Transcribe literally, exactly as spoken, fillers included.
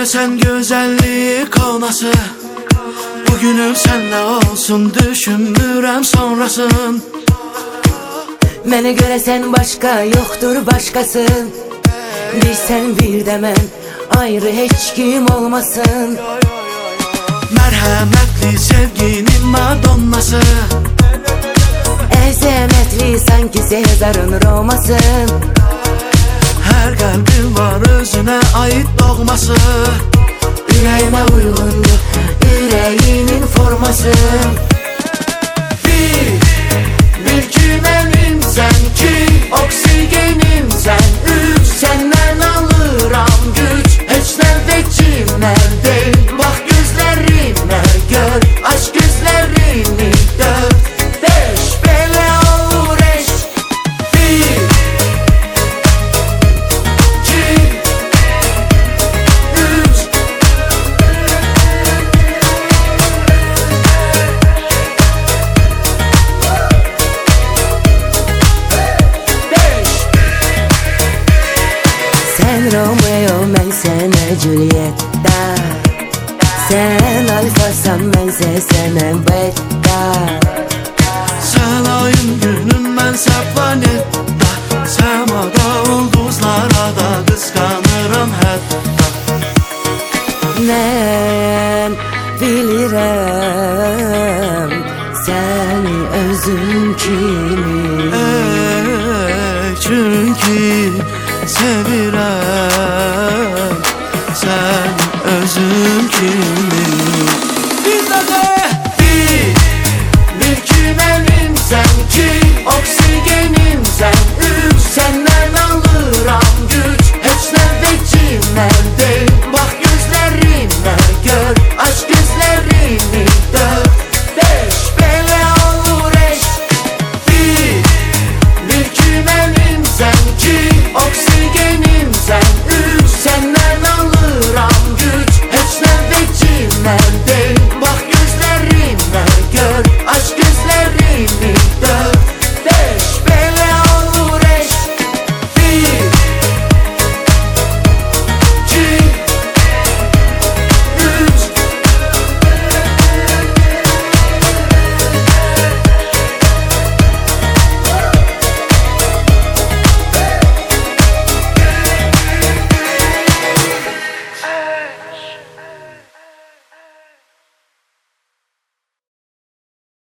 sen güzellik olması. Bugünüm senle olsun, düşünmürəm sonrasın. Mənə görə sən başqa, yoxdur başqası. Bir sən bir də mən, ayrı heç kim olmasın. Mərhəmətli sevginin madonnası. Əzəmətli sanki Sezarın Roması. Hər qəlbin var özünə aid doğması. Ürəyimə uyğundur, ürəyinin forması. Bir, bir ki mənimsən, ki oksigenimsən. Üç, səndən alıram güc, heç nə vecimdən deyil. Bax gözlərimə gör, aşk gözlərini dört. Beş, belə olur eşq. Bir, iki, üç. Sən Romeo, mən sənə Julietta. Sən alfasan, mənsə sənə beta. Sən ayın günün, mənsə planetdə. Səmada ulduzlara da qısqanıram hətta. Mən bilirəm səni özüm kimi. Ey, çünki sevirəm sən özüm kimi. Bir dəfə. Bir, bir ki mənimsən, ki oksigenimsən. Üç,